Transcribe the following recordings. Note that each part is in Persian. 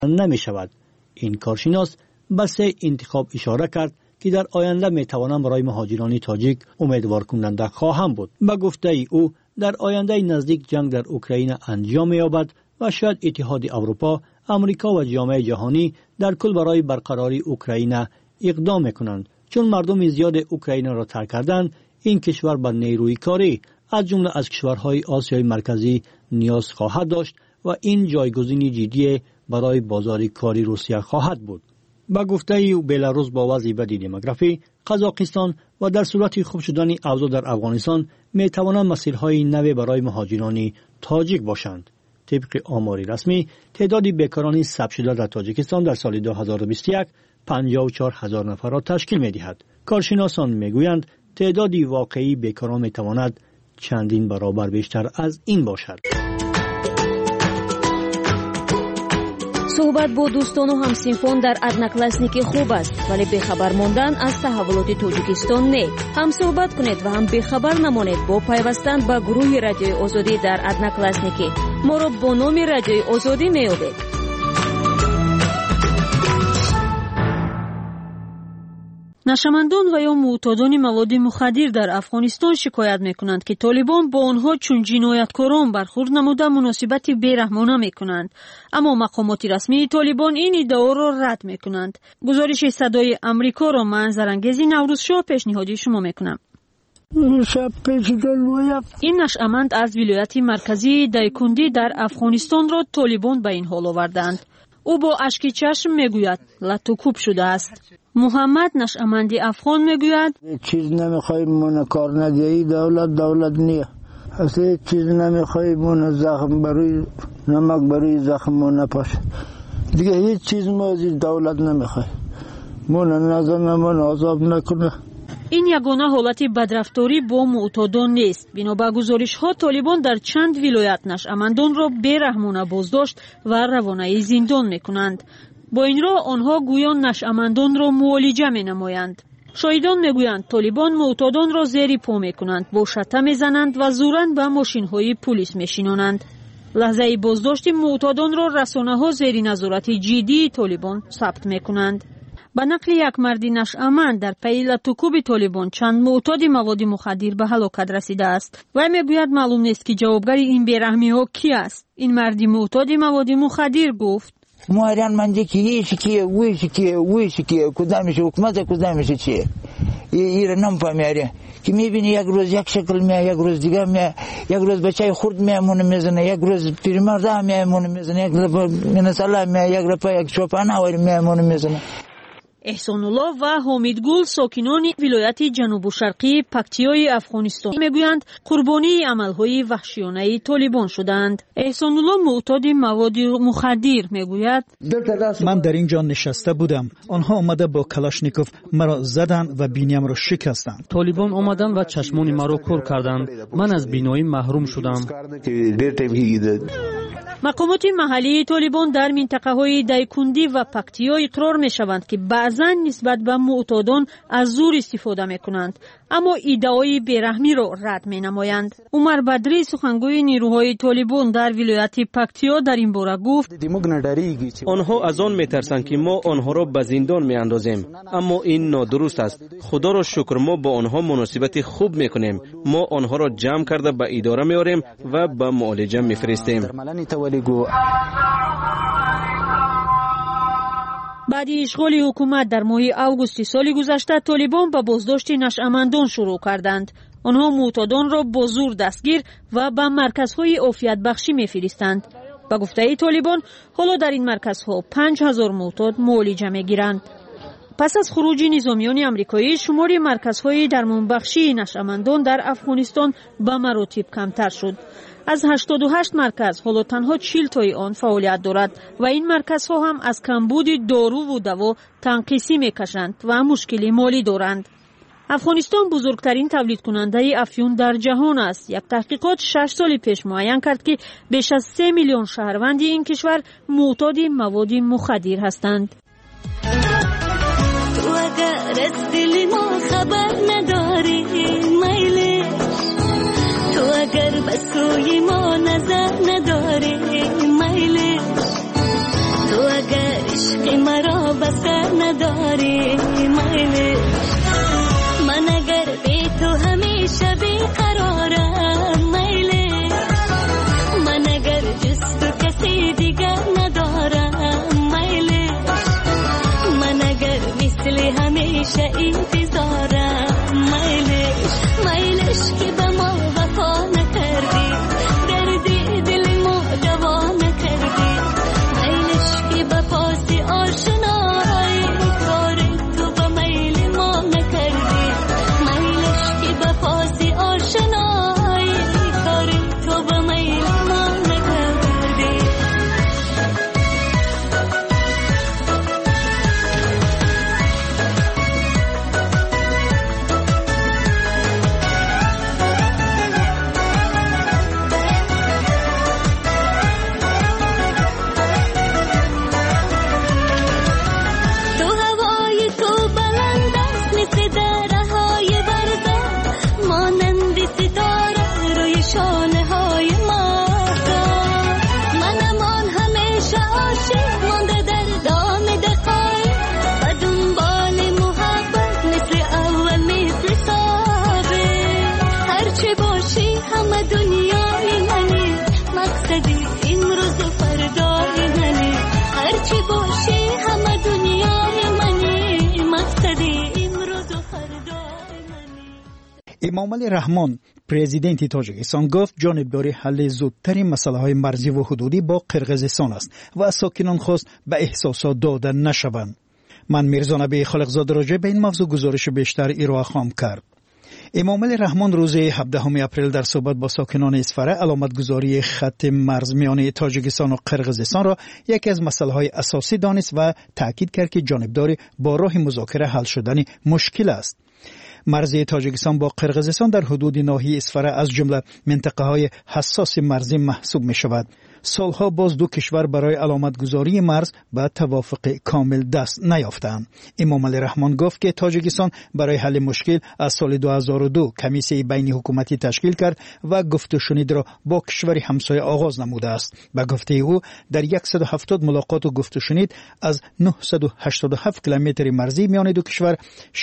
نمی شود. این کارشناس به 3 انتخاب اشاره کرد که در آینده می توانند برای مهاجران تاجیک امیدوار کننده خواهند بود. به گفته او در آینده نزدیک جنگ در اوکراین انجام می یابد و شاید اتحاد اروپا، امریکا و جامعه جهانی در کل برای برقراری اوکراین اقدام میکنند. چون مردم زیاد اوکراین را ترک کردند، این کشور به نیروی کاری از جمله از کشورهای آسیای مرکزی نیاز خواهد داشت و این جایگزینی جدی برای بازار کاری روسیه خواهد بود. با گفته او بلاروس با وضع بدی دموگرافی، قزاقستان و در صورت خوب شدن اوضاع در افغانستان می توانند مسیرهای نوی برای مهاجران تاجیک باشند. طبق آمار رسمی تعداد بیکاران ثبت شده در تاجیکستان در سال 2021 54,000 نفر را تشکیل می دهد. کارشناسان می گویند تعداد واقعی بیکاران می تواند چندین برابر بیشتر از این باشد. صحبت با دوستان و همسینفان در ادناکلاسنیک خوب است، ولی بخبر ماندن از تحولات تاجیکستان نه. هم صحبت کنید و هم بخبر نمانید با پیوستن به گروه رادیوی آزادی در ادناکلاسنیک. ما را با نام رادیوی آزادی میابید. نشمندان و یا معتادان مواد مخدر در افغانستان شکایت میکنند که طالبان با آنها چون جنایتکاران برخورد نموده مناسبت بیرحمانه میکنند، اما مقامات رسمی طالبان این ادعا را رد میکنند. گزارش صدای امریکا را منظرانگیز نوروزشاه پیشنهادی شما میکنم. این نشأمند از ولایت مرکزی دایکندی در افغانستان را طالبان به این حال آوردند. او با اشک چشم میگوید لطوکوب شده است. محمد نشأمندی افغان میگوید چیز نمیخوای مون کار ندهی، دولت نیه، اصلا چیز نمیخوای مون زخم بروی نمک بروی زخم مون نپاش، دیگه هیچ چیز ما از دولت نمیخوای، مون نظم مون عذاب نکنه. این یگانه حالت بدرفتاری با معتادان نیست. بنا به گزارش‌ها طالبان در چند ولایت نشأمندان را بیرحمانه بازداشت و روانه زندان میکنند. با این راه آنها گویان نشأمندان را معالجه می‌نمایند. شاهدان میگویند طالبان معتادان را زیر پا میکنند، با شته میزنند و زوراً به ماشین‌های پلیس میشینانند. لحظه بازداشت معتادان را رسانه‌ها زیر نظارت جدی طالبان ثبت میکنند. به نقل یک مرد نشأمند در پی لطوکوب طالبان چند معتاد مواد مخدر به هلاکت رسیده است. و میگوید معلوم نیست که جوابگر این بیرحمی‌ها کی است. این مرد معتاد مواد مخدر گفت موارن منده که ویش کیه کدامش حکومت کدامش چیه ایره نمیفهمیاره که میبینی یک روز یک شکل میه، یک روز دیگه میه، یک روز بچه خورد میمونه میزنه، یک روز پیرمرد میمونه میزنه، یک لپا منساله میه، یک لپا یک چوپانه واری میمونه میزنه. احسان الله و حامد گل ساکنان ولایت جنوب شرقی پکتیای افغانستان میگویند قربانی عملهای وحشیانه طالبان شدند. احسان الله معتاد مواد مخدر میگوید من در اینجا نشسته بودم، آنها آمده با کلاشنیکوف مرا زدند و بینیم را شکستند. طالبان آمدند و چشمان مرا کور کردند، من از بینایی محروم شدم. مقامات محلی طالبان در منطقه های دایکندی و پکتیا اقرار می شوند که بعضا نسبت به معتادان از زور استفاده می کنند، اما ادعای بیرحمی را رد می نمایند. عمر بدری سخنگوی نیروهای طالبان در ولایت پکتیا در این باره گفت آنها از آن می ترسند که ما آنها را به زندان می اندازیم، اما این نادرست است. خدا را شکر ما با آنها مناسبت خوب می کنیم. ما آنها را جمع کرده به اداره می آوریم و به معالجه می فرستیم. بعد اشغال حکومت در ماه اوگوست سال گذشته طالبان به بازداشت نشأمندان شروع کردند. آنها معتادان را با زور دستگیر و به مرکزهای عافیت بخشی می‌فرستند. به گفته طالبان حالا در این مرکزها 5000 معتاد معالجه می‌گیرند. پس از خروج نظامیان آمریکایی شمار مرکزهای درمان بخشی نشأمندان در افغانستان به مراتب کمتر شد. از 88 مرکز حالا تنها 40 تای آن فعالیت دارد و این مرکزها هم از کمبود دارو و دوا تنقیصی میکشند و مشکلی مالی دارند. افغانستان بزرگترین تولید کننده افیون در جهان است. یک تحقیقات 6 سال پیش معین کرد که بیش از 3 میلیون شهروند این کشور معتاد مواد مخدر هستند. تو اگر از دل ما خبر نداری میلی، تو اگر بسوی ما نظر نداری میلی، تو اگر اثر نداری میلش. من اگر بی تو همیشه بیقرارم میلش. من اگر جز تو کسی دیگر ندارم میلش. من اگر مثل همیشه انتظارم میلش. میلش که به ما وفا نکردی، دردی دل ما دوا نکردی. میلش که به پاس آشنایی کار تو به میل ما نکردی. میلش که به پاس آشنایی کار تو به میل ما نکردی. تو هوای تو بلند است مثل درهای برزن، مانند ستاره روی شانه های ماهتاب. من امان همیشه عاشق مانده در دام دقایق و دنبال محبت مثل اول مثل ثابت. هرچه باشی همه دنیای منی، مقصدی امروز و فردای منی. هرچه باشی همه دنیای منی، مقصدی امروز و فردای منی. امامعلی رحمان پرزیدنت تاجیکستان گفت جانبداری حل زودترین مسائل مرزی و حدودی با قرقیزستان است و از ساکنان خواست به احساسات داده نشوند. من میرزا نبی خالقزاده راجع به این موضوع گزارش بیشتر ارائه خواهم کرد. امامعلی رحمان روز 17 اپریل در صحبت با ساکنان اسفره علامتگذاری خط مرز میان تاجیکستان و قرقیزستان را یکی از مسائل اساسی دانست و تاکید کرد که جانبداری با راه مذاکره حل شدن مشکل است. مرز تاجیکستان با قرقیزستان در حدود ناحیه اسفره از جمله منطقه های حساس مرزی محسوب می شود. سالها باز دو کشور برای علامتگذاری مرز به توافق کامل دست نیافتند. امامعلی رحمان گفت که تاجیکستان برای حل مشکل از سال 2002 کمیسیون بین حکومتی تشکیل کرد و گفت و شنید را با کشور همسایه آغاز نموده است. به گفته او در 170 ملاقات و گفت و شنید از 987 کیلومتر مرزی میان دو کشور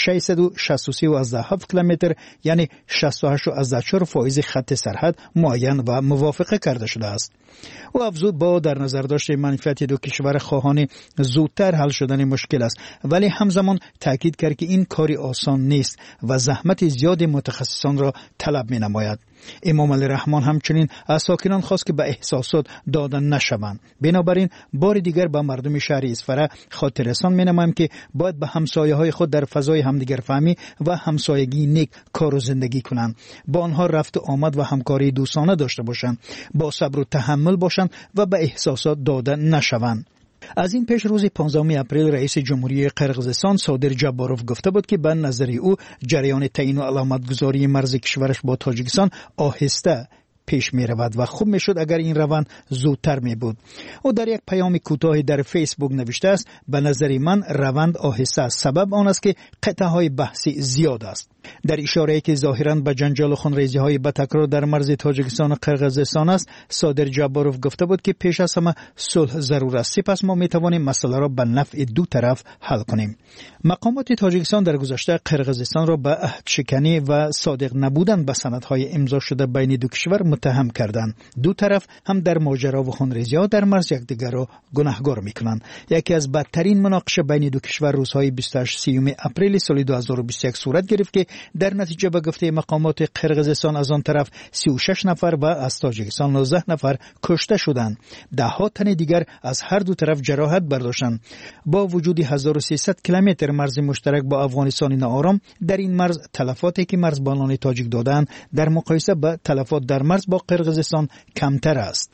663.7 کیلومتر یعنی 68.4% خط سرحد معین و موافقه کرده شده است. او افزود با در نظر داشت منفعت دو کشور خواهان زودتر حل شدن مشکل است، ولی همزمان تاکید کرد که این کاری آسان نیست و زحمت زیاد متخصصان را طلب می نماید. امامعلی رحمان همچنین از ساکنان خواست که به احساسات داده نشوند. بنابراین بار دیگر به مردم شهر اسفره خاطر رسان می نمایم که باید به همسایه های خود در فضای همدیگر فهمی و همسایگی نیک کار و زندگی کنند. با آنها رفت و آمد و همکاری دوستانه داشته باشند، با صبر و تحمل باشند و به احساسات داده نشوند. از این پیش روز 15 اپریل رئیس جمهوری قرقیزستان صادر جباروف گفته بود که به نظر او جریان تعیین و علامتگذاری مرز کشورش با تاجیکستان آهسته پیش می رود و خوب می شد اگر این روند زودتر می بود. او در یک پیام کوتاه در فیسبوک نوشته است به نظر من روند آهسته است، سبب آن است که قطعه های بحثی زیاد است. در اشاره‌ای که ظاهراً به جنجال و خونریزی های با تکرار در مرز تاجیکستان و قرقیزستان است، صادر جباروف گفته بود که پیش از همه صلح ضرور است، سپس ما می توانیم مسئله را به نفع دو طرف حل کنیم. مقامات تاجیکستان در گذشته قرقیزستان را به عهدشکنی و صادق نبودن به سندهای امضا شده بین دو کشور متهم کردند. دو طرف هم در ماجرا و خونریزی‌ها در مرز یکدیگر را گناهکار می‌کنند. یکی از بدترین مناقشه بین دو کشور روزهای 28 اپریل سال 2021 صورت گرفت که در نتیجه به گفته مقامات قرقیزستان از آن طرف 36 نفر و از تاجیکستان 19 نفر کشته شدند. ده‌ها تن دیگر از هر دو طرف جراحت برداشتند. با وجود 1300 کیلومتر مرز مشترک با افغانستان ناآرام، در این مرز تلفاتی که مرزبانان تاجیک دادند در مقایسه با تلفات در مرز با قرقیزستان کمتر است.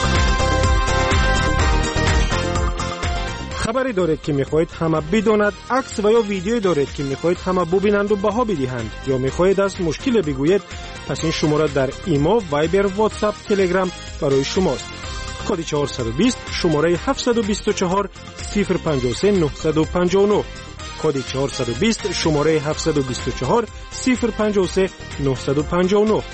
خبری دارید که میخواهید همه بداند، عکس و یا ویدیویی دارید که میخواهید همه ببینند و بها بدهند، یا میخواهید از مشکل بگویید، پس این شماره در ایمو، وایبر، واتساپ، تلگرام برای شماست. کد 420 شماره 724 053 959. کد 420 شماره 724 053 959.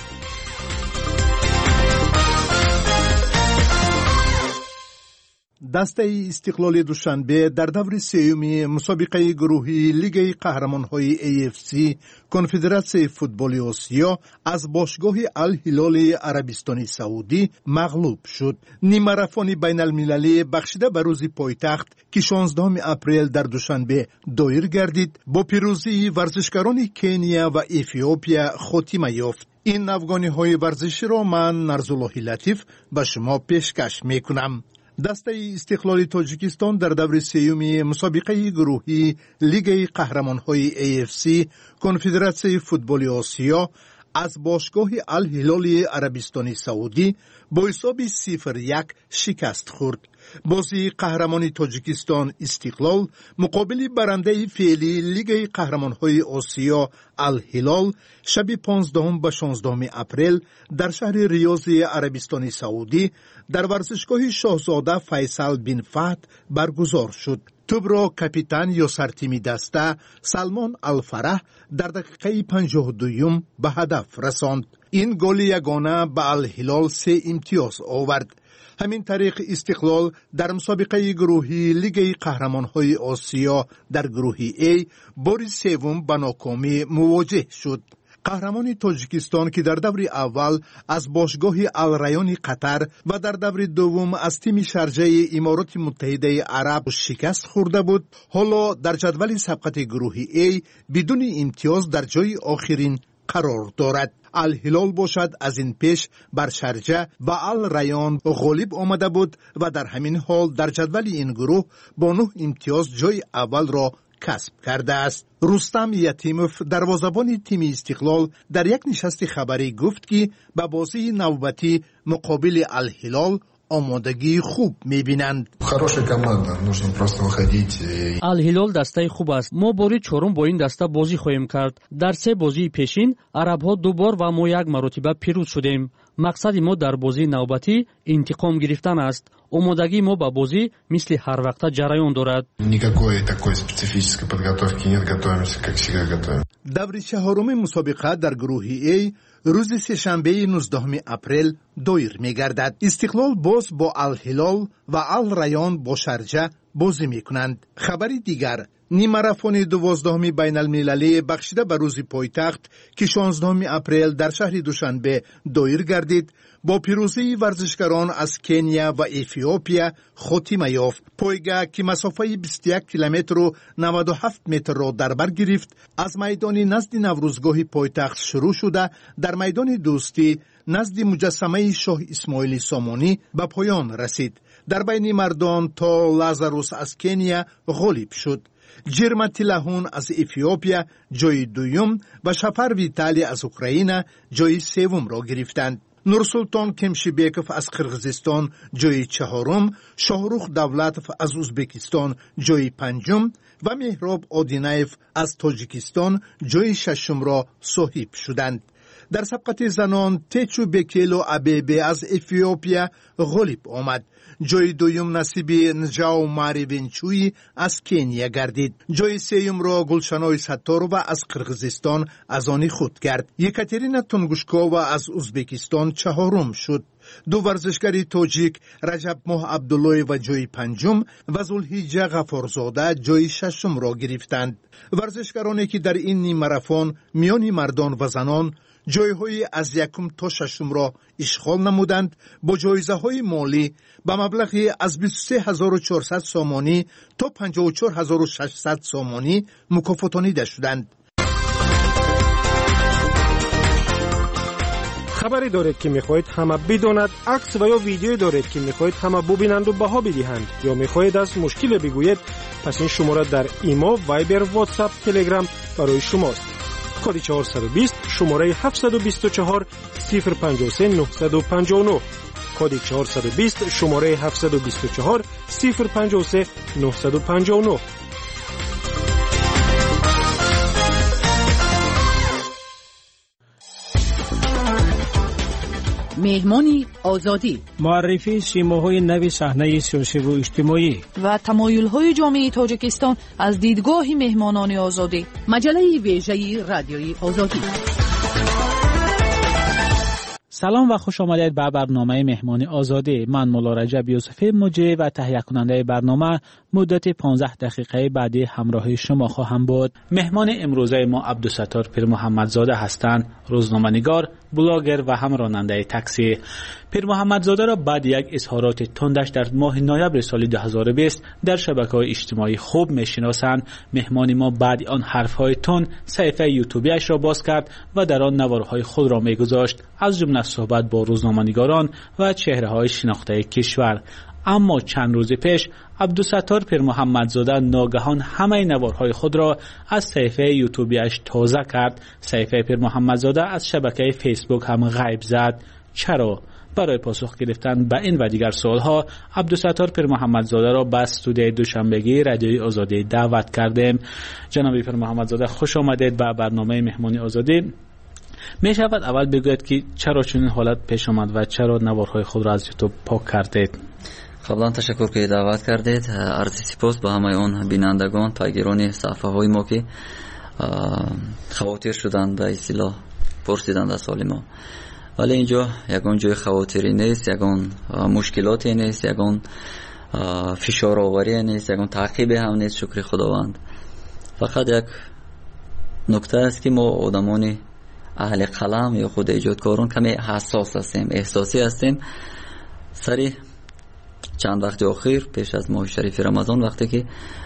دسته استقلال دوشنبه در دور سیوم مسابقه گروهی لیگ قهرمان‌های AFC کنفدراسیون فوتبال آسیا از باشگاه الهلال عربستان سعودی مغلوب شد. نیمه‌رفانی بین المللی بخشیده به روز پایتخت که 16 اپریل در دوشنبه دایر گردید با پیروزی ورزشکاران کنیا و اتیوپیا خاتمه یافت. این افغانی ورزشی را من نرزالله لطیف به شما پیشکش میکنم. دسته استقلال تاجیکستان در دور سیوم مسابقه گروهی لیگ قهرمان‌های AFC کنفدراسیون فوتبال آسیا از باشگاه الهلال عربستان سعودی با حساب 0-1 شکست خورد. بازی قهرمانی تاجیکستان استقلال مقابل برنده فعلی لیگ قهرمان‌های آسیا الهلال شب 15 به 16 اپریل در شهر ریاض عربستان سعودی در ورزشگاه شاهزاده فیصل بن فهد برگزار شد. توپ را کاپیتان یا سرتیم دسته سلمان الفرح در دقیقه 52 به هدف رساند. این گل یگانه به الهلال 3 امتیاز آورد. همین طریق استقلال در مسابقه گروهی لیگ قهرمان‌های آسیا در گروه A بار سوم به ناکامی مواجه شد. قهرمان تاجیکستان که در دور اول از باشگاه الریان قطر و در دور دوم از تیم شارجه امارات متحده عرب شکست خورده بود، حالا در جدول سبقت گروه A بدون امتیاز در جای آخرین قرار دارد. الهلال باشد از این پیش بر شارجه و الریان غالب آمده بود و در همین حال در جدول این گروه با 9 امتیاز جای اول را کسب کرده است. رستم یتیموف دروازه‌بان تیم استقلال در یک نشست خبری گفت که به بازی نوبتی مقابل الهلال آمادگی خوب می‌بینند. الهلال دسته خوب است. ما باری چهارم با این دسته بازی خواهیم کرد. در 3 بازی پیشین عرب‌ها 2 بار و ما 1 مرتبه پیروز شدیم. مقصد ما در بازی نوبتی انتقام گرفتن است. آمادگی ما با بازی مثل هر وقت جریان دارد. دور چهارم مسابقه در گروه A روز سه‌شنبه 19 اپریل دایر می‌گردد. استقلال باز با الهلال و الریان با شارجه بازی می‌کنند. خبری دیگر، نیمه‌رفانی 12 بین المللی بخشیده به روز پایتخت که 16 اپریل در شهر دوشنبه دایر گردید با پیروزی ورزشکاران از کنیا و اتیوپیا خاتمه یافت. پایگاه که مسافه 21 کیلومتر و 97 متر را در بر گرفت از میدان نزد نوروزگاه پایتخت شروع شده در میدان دوستی نزد مجسمه شاه اسماعیل سامانی به پایان رسید. در بین مردان تا لازاروس از کنیا غالب شد. جرمتی لهون از اتیوپیا جای دوم و شفر ویتالی از اوکراین جای سوم را گرفتند. نورسلطان کمشیبیکوف از قرغیزستان جای 4، شاهروخ دولتوف از ازبکستان جای 5 و مهراب آدینایف از تاجیکستان جای 6 را صاحب شدند. در سبقت زنان تیچو بکیلو ابیبی از اتیوپیا غالب آمد. جای دوم نصیب نجاو ماری ونچوی از کنیا گردید. جای سوم را گلشنای ستارова از قرغیزستان از آن خود کرد. یکاترینا تونگوشکووا از ازبکستان 4 شد. 2 ورزشکار تاجیک رجب ماه عبدالله و جای 5 و ذوالحجه غفارزاده جای 6 را گرفتند. ورزشکارانی که در این نیمه‌رفان میان مردان و زنان جایهای از 1 تا 6 را اشغال نمودند با جایزه‌های مالی به مبلغی از 23400 سامانی تا 54600 سامانی مکافاتانیده شدند. خبری دارید که میخواهید همه بداند، عکس و یا ویدیویی دارید که میخواهید همه ببینند و بها بدهند یا میخواهید از مشکل بگویید، پس این شماره در ایما، وایبر، واتساپ، تلگرام برای شماست. کد 420 شماره 724 053 959 کد 420 شماره 724 053 959. مهمانی آزادی، معرفی سیماهای نوی صحنه سیاسی و اجتماعی و تمایل‌های جامعه تاجیکستان از دیدگاه مهمانان آزادی. مجله ویژه رادیوی آزادی. سلام و خوش آمدید به برنامه مهمانی آزادی. من مولا رجب یوسفی مجری و تهیه کننده برنامه مدت 15 دقیقه بعدی همراه شما خواهم بود. مهمان امروزه ما عبدالستار پیر محمدزاده هستند، روزنامه‌نگار، بلاگر و هم راننده تاکسی. پیر محمدزاده را بعد یک اظهارات تندش در ماه نوامبر سال 2020 در شبکه‌های اجتماعی خوب می‌شناسند. مهمان ما بعد آن حرف‌های تند صفحه یوتیوبیش را باز کرد و در آن نوارهای خود را می‌گذاشت، از جمله صحبت با روزنامه‌نگاران و چهره‌های شناخته کشور. اما چند روز پیش عبدالستار پیر محمدزاده ناگهان همه نوارهای خود را از صفحه یوتیوبیش تازه کرد. صفحه پیر محمدزاده از شبکه فیسبوک هم غیب زد. چرا؟ برای پاسخ گرفتن به این و دیگر سوالها عبدالستار پیر محمدزاده را به استودیوی دوشنبگی رادیوی آزادی دعوت کردیم. جناب پیر محمدزاده خوش آمدید به برنامه مهمانی آزادی. می شود اول بگوید که چرا چنین حالت پیش آمد و چرا نوارهای خود را از یوتیوب پاک کردید؟ قبلا تشکر که دعوت کردید. عرض سپاس به همه اون بینندگان، پیگیران صفحه های ما که خواطر شدند به اصطلاح پرسیدند از سال ما. ولی اینجا یگان جای خواطری نیست، یگان مشکلاتی نیست، یگان فشار آوری نیست، یگان تعقیب هم نیست. شکر خداوند. فقط یک نکته است که ما آدمان اهل قلم یا خود ایجادکاران کمی حساس هستیم، احساسی هستیم. سری چند وقت اخیر پیش از ماه شریف رمضان وقتی که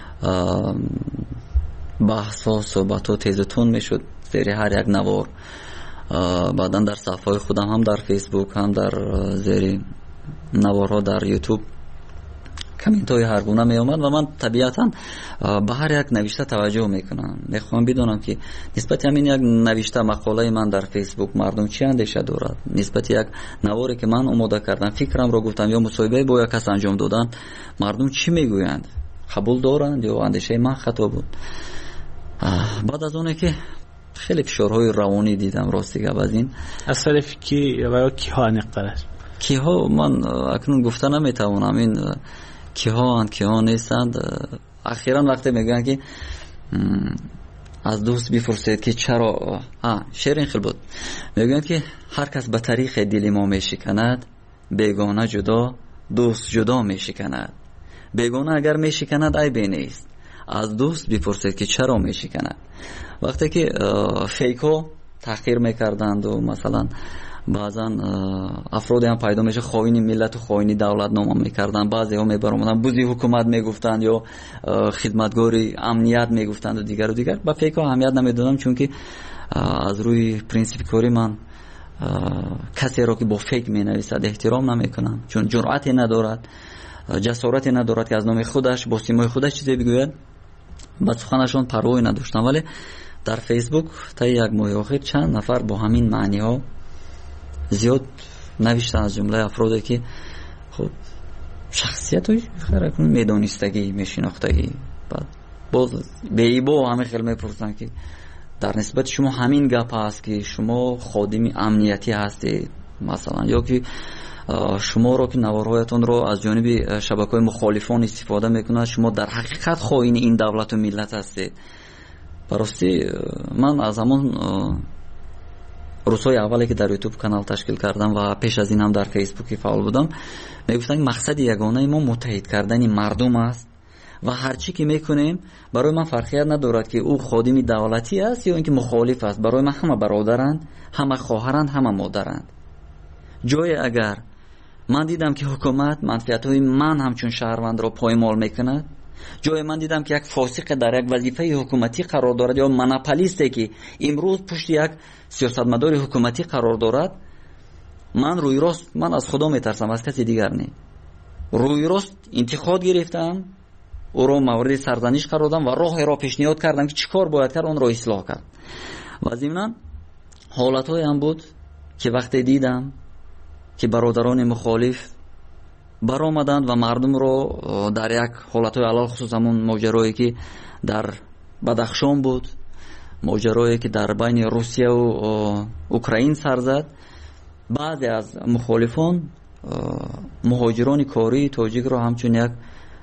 بحث ها صحبت ها تیزتون میشد زیر هر یک نوار، بعدا در صفحه خودم هم در فیسبوک هم در زیر نوارها در یوتیوب کامنت های هر گونه می آمد و من طبیعتا به هر یک نوشته توجه میکنم. میخوام بدونم که نسبت همین یک نوشته مقاله من در فیسبوک مردم چی اندیشه دارد، نسبت یک نواری که من آماده کردم فکرم را گفتم یا مصاحبه با یک کس انجام دادن مردم چی میگویند، قبول دارند یا اندیشه من خطا بود. بعد از اونه که خیلی فشارهای روانی دیدم راستیگه از این از طرف کی و کی ها نقدرش کی ها من اکنون گفته نمیتوانم این کی ها نیستند. اخیراً وقتی میگن که از دوست بپرسید که چرا شیرین خیلی بود، میگن که هر کس به طریق دل ما میشکند، بیگانه جدا دوست جدا میشکند. بیگانه اگر میشکند عیبی نیست، از دوست بپرسید که چرا میشکند. وقتی که فیکو تحقیر میکردند و مثلا بعضا افرادی هم پیدا میشه خائن ملت و خائن دولت نام میکردن، بعضی ها میبرامدن بوزی حکومت میگفتند یا خدمتگاری امنیت میگفتند و دیگر. با فیک ها اهمیت نمیدادم چون که از روی پرینسیپ کاری من کسی را که با فیک مینویسد احترام نمیکنم، چون جرأتی ندارد، جسارتی ندارد که از نام خودش با سیمای خودش چیزی بگوید. با سخنشون پروایی نداشتم. ولی در فیسبوک تا یک ماه اخیر چند نفر با همین معنی ها زیاد نوشتن، از جمله افرادی که خب شخصیت های خیلی میدانستگی میشناختگی، بعد باز به ایبا همه خیلی میپرسن که در نسبت شما همین گپ هست که شما خادم امنیتی هستید مثلا، یا که شما رو که نوارهایتون رو از جانب شبکه‌های مخالفان استفاده میکنند، شما در حقیقت خائن این دولت و ملت هستید. براستی من از همون روزهای اولی که در یوتیوب کانال تشکیل کردم و پیش از این هم در فیسبوک فعال بودم میگفتن مقصد یگانه ما متحد کردن مردم است و هرچی که میکنیم برای من فرقیت ندارد که او خادم دولتی است یا اینکه مخالف است. برای من همه برادرند، همه خواهرند، همه مادرند. جای اگر من دیدم که حکومت منفعت‌های من همچون شهروند را پایمال میکند، جای من دیدم که یک فاسق در یک وظیفه حکومتی قرار دارد یا مناپولیستی که امروز پشت یک سیاستمدار حکومتی قرار دارد، من روی راست من از خدا میترسم، از کسی دیگر نه. روی راست انتقاد گرفتم، او را مورد سرزنش قرار دادم و راه را پیشنهاد کردم که چیکار باید کرد اون را اصلاح کرد. و ضمن حالت‌های هم بود که وقتی دیدم که برادران مخالف برآمدند و مردم رو در یک حالت‌های علال خصوص همون ماجرایی که در بدخشان بود، ماجرایی که در بین روسیه و اوکراین سر زد، بعضی از مخالفان مهاجران کاری تاجیک رو همچون یک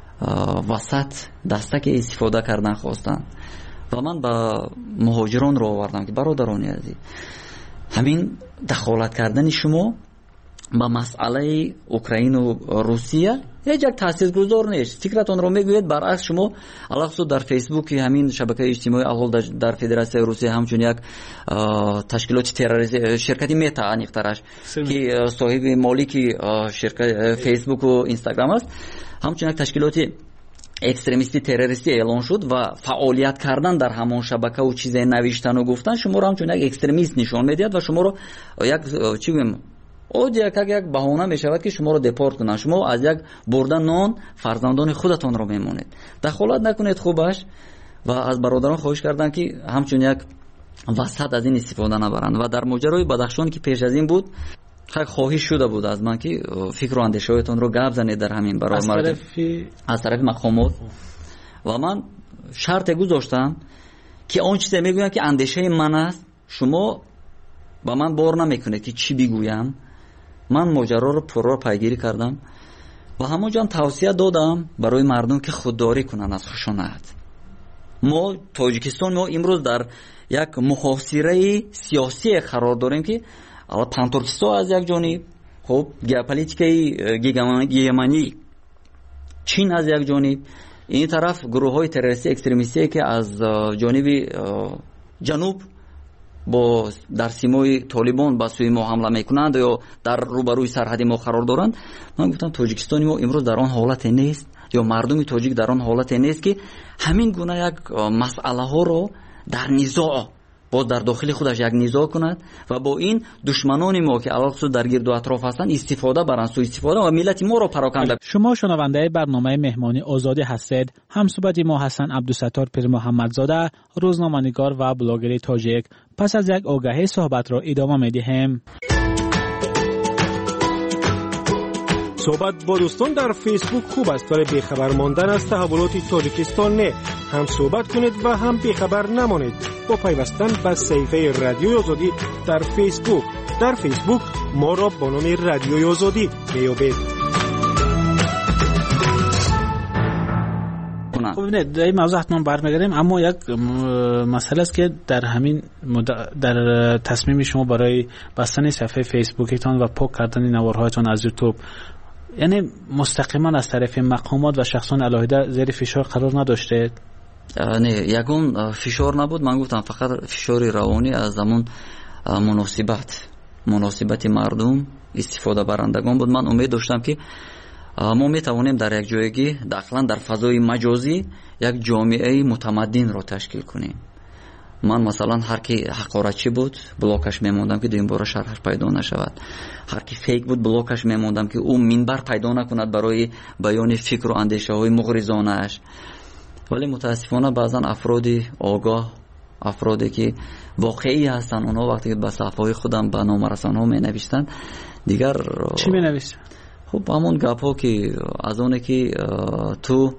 وسط دستک استفاده کردن خواستند و من با مهاجران رو آوردم که برادران عزیز همین دخالت کردن شما با مسئله اوکراین و روسیه یک تاثیرگذار نیست. فکرتون رو میگوید برعکس شما علاوه در فیسبوک همین شبکه اجتماعی الحال در فدراسیون روسیه همچون یک تشکیلات تروریستی شرکتی متا انیخترش که صاحب مالکی شرکت فیسبوک و اینستاگرام است، همچون یک تشکیلات اکستریمیستی تروریستی اعلان شد و فعالیت کردن در همان شبکه و چیزای نوشتن و گفتن شما رو همچون یک اکستریمیست نشان میدهد و شما رو یک چی بگم یک بهانه می شود که شما رو دپورت کنند. شما از یک بردن نان فرزندان خودتان رو میمونید. دخالت نکنید خوبش. و از برادران خواهش کردن که همچون یک وسط از این استفاده نبرند. و در ماجرای بدخشان که پیش از این بود خواهش شده بود از من که فکر و اندیشه‌هایتان رو گپ زنید در همین برای از طرف مقامات. و من شرط گذاشتم که اون چیزی میگویم که اندیشه من است شما با من بار نمیکنید که چی بگویم. من ماجرا رو پرو پیگیری کردم و همونجا توصیه دادم برای مردم که خودداری کنن از خشونت. ما تاجیکستان ما امروز در یک محاصره سیاسی قرار داریم که پانتورکستان از یک جانب، خب ژئوپلیتیکای گیگمانی چین از یک جانب، این طرف گروه های تروریستی اکستریمیستی که از جانب جنوب با در سیمای طالبان با سوی ما حمله میکنند یا در روبروی سرحد ما قرار دارند. من گفتم تاجیکستان ما امروز در آن حالت نیست یا مردم تاجیک در آن حالت نیست که همین گونه یک مسئله ها رو در نزاع باز در داخل خودش یک نزاع کند و با این دشمنان ما که علاوه در گرد و اطراف هستند استفاده برند، سوء استفاده و ملت ما را پراکنده. شما شنونده برنامه مهمانی آزادی هستید. همصحبت ما حسن عبدالستار پیر محمدزاده، روزنامه‌نگار و بلاگر تاجیک. پس از یک آگهی صحبت را ادامه می‌دهیم. صحبت با دوستان در فیسبوک خوب است ولی بیخبر ماندن از تحولات تاجیکستان نه. هم صحبت کنید و هم بیخبر نمانید با پیوستن به صفحه رادیوی آزادی در فیسبوک. در فیسبوک ما را با نام رادیوی آزادی میابید. خب نه در این موضوع حتما برمیگردیم، اما یک مسئله است که در همین در تصمیم شما برای بستن صفحه فیسبوکتان و پاک کردن نوارهایتان از یوتیوب، یعنی مستقیما از طرف مقامات و شخصان علاهده زیر فشار قرار نداشته؟ نه، یکون فشار نبود. من گفتم فقط فشار روانی از همون مناسبت مردم استفاده برندگان بود. من امید داشتم که ما میتوانیم در یک جایگی داخلا در فضای مجازی یک جامعه متمدن را تشکیل کنیم. من مثلا هر کی حقارتچی بود بلاکش میموندم که دویم بار شرحش پیدا نشود. هر کی فیک بود بلاکش میموندم که او منبر پیدا نکند برای بیان فکر و اندیشه های مغرضانه اش. ولی متاسفانه بعضا افرادی آگاه، افرادی که واقعی هستن، اونها وقتی که به صفحه خودم به نامرسان ها می نوشتن دیگر چی می نوشتن؟ خب همون گپ ها که از اونه که تو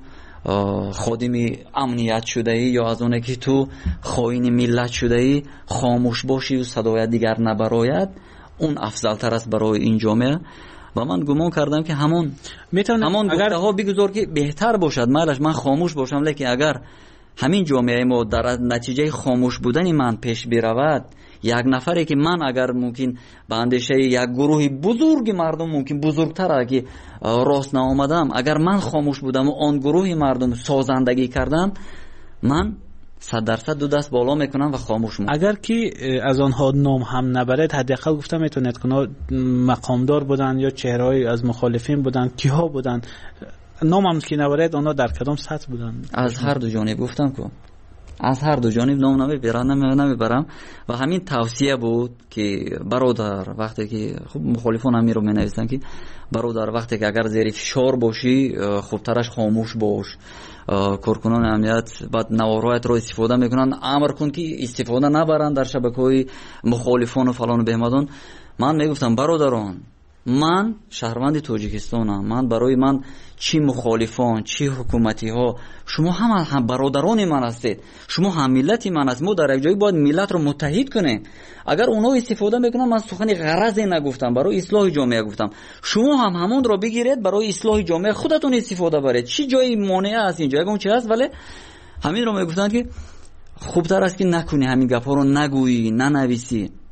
خادم امنیت شده ای یا از اونه که تو خائن ملت شده ای خاموش باشی و صدای دیگر نبراید، اون افضل تر است برای این جامعه. و من گمان کردم که همون گفته ها بگذار که بهتر باشد. من خاموش باشم، لیکن اگر همین جامعه ما در نتیجه خاموش بودن من پیش برود، یک نفری که من اگر ممکن به اندیشه یک گروه بزرگ مردم ممکن بزرگتر اگه راست نآمدم، اگر من خاموش بودم و آن گروه مردم سازندگی کردم، من 100% دو دست بالا میکنم و خاموش میکنم. اگر که از آنها نام هم نبرد، حداقل گفتم میتونید که مقامدار بودن یا چهره‌ای از مخالفین بودن، کیها بودن، نام هم که نبرد آنها در کدام سطح بودن؟ از هر دو جانب گفتم که از هر دو جانب نام نمیبرم و همین توصیه بود که برادر وقتی که خب مخالفان هم می رو می نویسن که برادر وقتی که اگر زیر فشار باشی خوبترش خاموش باش. کارکنان امنیت بعد نوارهایت رو استفاده میکنن، امر کن که استفاده نبرن در شبکه‌های مخالفان و فلان و بهمدان. من میگفتم برادران، من شهروند تاجیکستانم، من برای من چی مخالفان چی حکومتی ها، شما هم برادران من هستید، شما هم ملت من هستید. ما در یک جایی باید ملت رو متحد کنیم. اگر اونها استفاده میکنن، من سخن غرضی نگفتم، برای اصلاح جامعه گفتم، شما هم همون رو بگیرید برای اصلاح جامعه خودتون استفاده برید. چی جایی مانع است اینجا؟ اون چی هست؟ ولی همین رو میگفتن که خوبتر است که نکنی، همین گپا رو نگویی، ننویسی.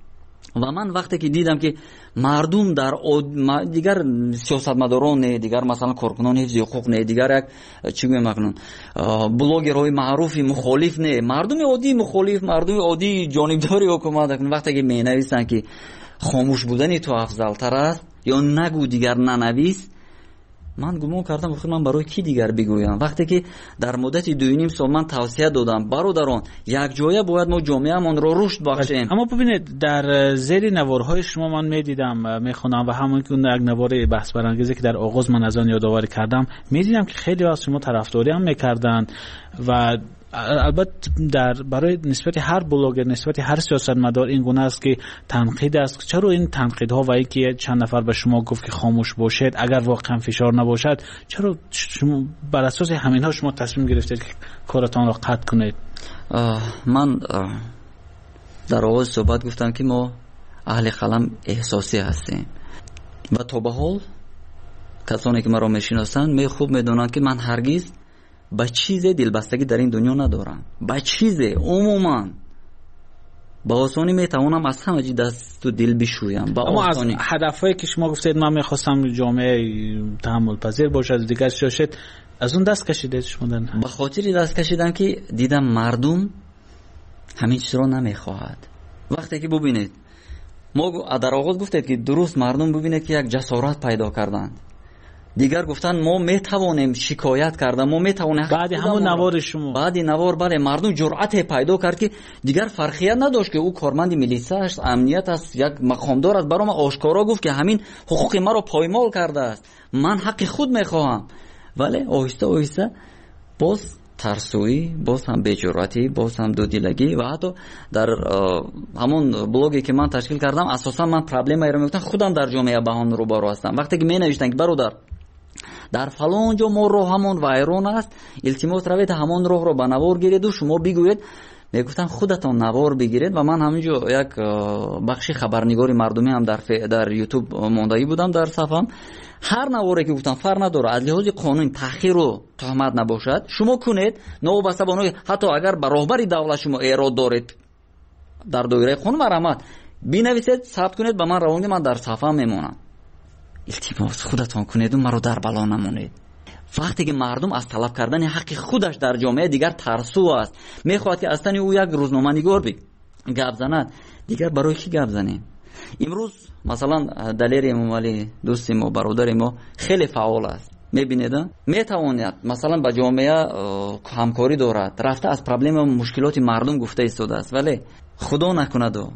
و من وقتی که دیدم که مردم در دیگر سیاستمداران نه، دیگر مثلا کارکنان حفظ حقوق نه، دیگر یک چی میگن بلاگرهای معروف مخالف نه، مردم عادی مخالف، مردم عادی جانبداری حکومت وقتی که مینویسن که خاموش بودن تو افضل تر است یا نگو دیگر ننویس، من گمان کردم خود من برای کی دیگر بگویم. وقتی که در مدت 2.5 سال من توصیه دادم برادران یک جایه باید ما جامعه‌مان رو رشد بخشیم. اما ببینید در زیر نوارهای شما من میدیدم میخونم و همون که یک نوار بحث برانگیزی که در آغاز من از آن یادآوری کردم میدیدم که خیلی از شما طرفداری هم میکردن و البته در برای نسبت هر بلاگر نسبت هر سیاستمدار این گونه است که تنقید است. چرا این تنقیدها و اینکه چند نفر به شما گفت که خاموش باشید اگر واقعا فشار نباشد، چرا شما بر اساس همینها شما تصمیم گرفتید که کارتان را قطع کنید؟ من در آغاز صحبت گفتم که ما اهل قلم احساسی هستیم و تا به حال کسانی که مرا میشناسند می خوب میدونند که من هرگز با چیز دلبستگی در این دنیا ندارم. با چیز عموما با آسانی میتوانم از همه چیز دست و دل بشویم. اما از هدفهایی که شما گفتید من میخواستم جامعه تحمل پذیر باشد دیگر شاشد، از اون دست کشیدید شما؟ به خاطر دست کشیدم که دیدم مردم همین چیز رو نمیخواهد. وقتی که ببینید ما در آغاز گفتید که درست مردم ببینید که یک جسارت پیدا کردند، دیگر گفتن ما میتوانیم شکایت کردن، ما میتوانیم بعد همون نوار شما بعد نوار بله مردم جرأت پیدا کرد که دیگر فرقیت نداشت که او کارمند میلیسا است، امنیت است، یک مقامدار است، برام آشکارا گفت که همین حقوق ما رو پایمال کرده است، من حق خود میخواهم. ولی آهسته آهسته باز ترسویی، باز هم بی‌جرأتی، باز هم دودیلگی و حتی در همون بلوگی که من تشکیل کردم اساسا من پرابلمی رو میگفتم خودم در جامعه با هم روبرو هستم. وقتی که می نوشتن که برادر در فلان جا ما راه همون وایرون است، التماس روید همون راه رو به نوار گیرید و شما بگویید، میگفتن خودتان نوار بگیرید. و من همینجا یک بخشی خبرنگاری مردمی هم در یوتیوب موندگی بودم در صفحم، هر نواری که گفتم فرق نداره از لحاظ قانون تأخیر و تهمت نباشد شما کنید، نوبسته بانوی حتی اگر به راهبری دولت شما ایراد دارید در دایره قانون مرحمت بنویسید ثبت کنید به من روانید، من در صفحه میمونم. التماس خودتان کنید و مرا در بلا نمونید. وقتی که مردم از طلب کردن حق خودش در جامعه دیگر ترسو است، میخواد که اصلا او یک روزنامه نگار گپ زند، دیگر برای کی گپ زنیم؟ امروز مثلا دلیر امام علی دوست ما برادر ما خیلی فعال است، میبینید میتواند مثلا با جامعه همکاری دارد، رفته از پرابلم و مشکلات مردم گفته ایستاده است، ولی خدا نکند و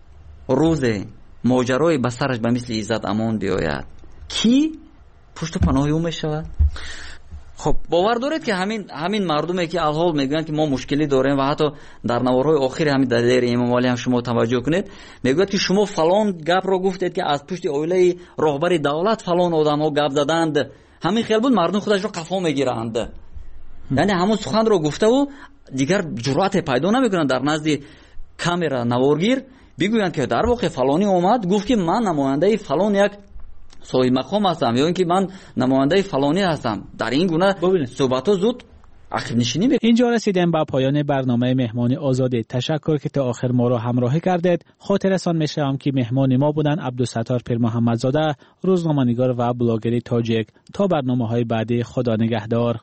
روز ماجرای به سرش به مثل عزت امان بیاید کی پشت پناه او میشود؟ خب باور دارید که همین مردمی که الحال میگن که ما مشکلی داریم و حتی در نوارهای آخر همین دلیر امام علی هم شما توجه کنید میگوید که شما فلان گپ رو گفتید که از پشت اویله راهبر دولت فلان آدم‌ها گپ زدند، همین خیال بود مردم خودش رو قفا میگیرند. یعنی همون سخن رو گفته و دیگر جرأت پیدا نمیکنن در نزد کامera نوارگیر بگویند که در واقع فلانی اومد گفت که من نماینده فلان یک صاحب مقام هستم یا اینکه من نماینده فلانی هستم. در این گونه صحبت‌ها زود عقب نشینی میکنه. اینجا رسیدیم به پایان برنامه مهمان آزاده. تشکر که تا آخر ما را همراهی کردید. خاطرتان می‌شم که مهمان ما بودن عبدالستار پیر محمدزاده، روزنامه‌نگار و بلاگر تاجیک. تا برنامه‌های بعدی خدا نگهدار.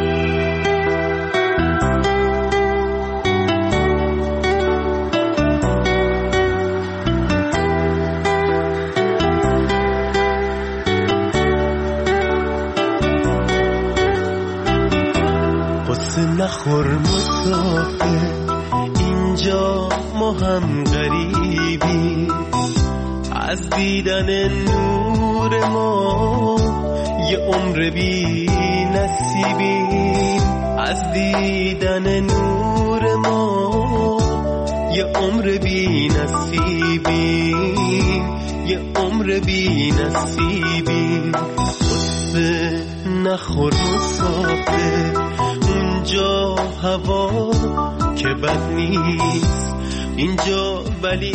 نخور مسافر اینجا ما هم غریبی، از دیدن نور ما یه عمر بی نصیبی، از دیدن نور ما یه عمر بی نصیبی، یه عمر بی نصیبی. قصه نخور مسافر اینجا هوا که بد نیست، اینجا ولی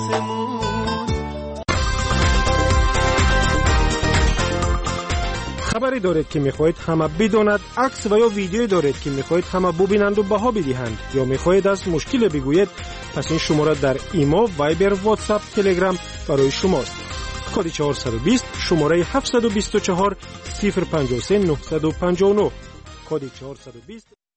آسمون. خبری دارید که میخواهید همه بداند، عکس و یا ویدیویی دارید که میخواهید همه ببینند و بها بدهند یا میخواهید از مشکل بگویید، پس این شماره در ایما، وایبر، واتساپ، تلگرام برای شماست. کد 420 شماره 724 053 959 کد 420